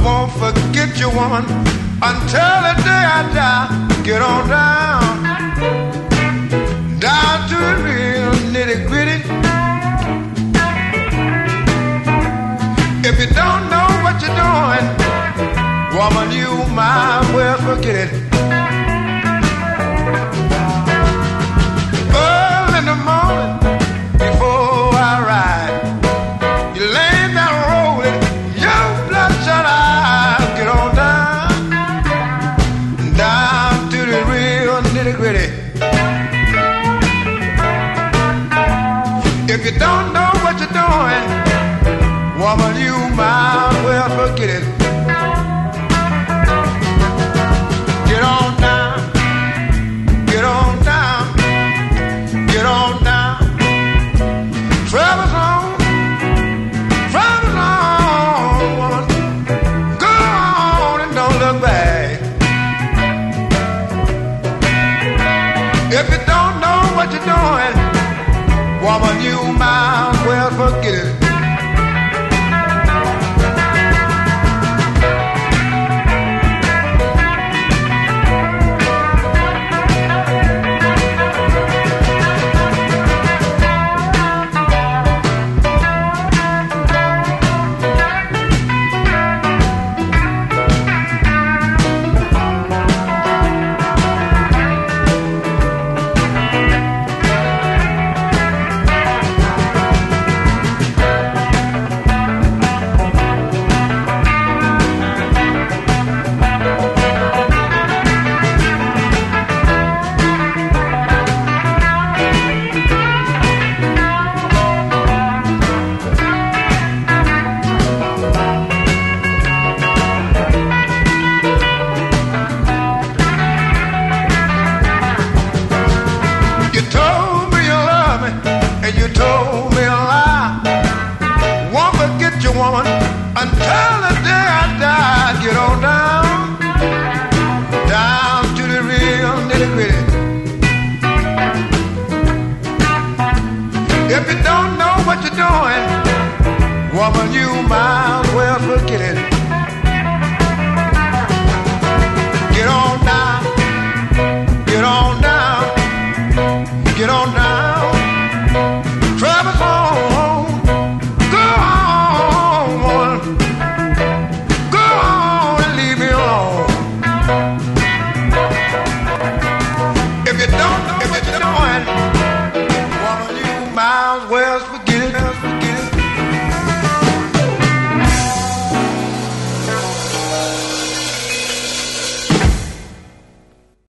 won't forget you, woman, until the day I die. Get on down, down to the real nitty gritty. If you don't know what you're doing, woman, you might well forget it. Early in the morning, before I ride, you lay down rolling your bloodshot eyes. Get on down, down to the real nitty gritty. If you don't know what you're doing, woman, you might well forget it. Get on down, get on down, get on down. Travel's on, woman. Go on and don't look back. If you don't know what you're doing, woman, you might well forget it. Woman, until the day I die. Get on down, down to the real nitty gritty. If you don't know what you're doing, woman, you might well forget it. Get on down, get on down, get on down.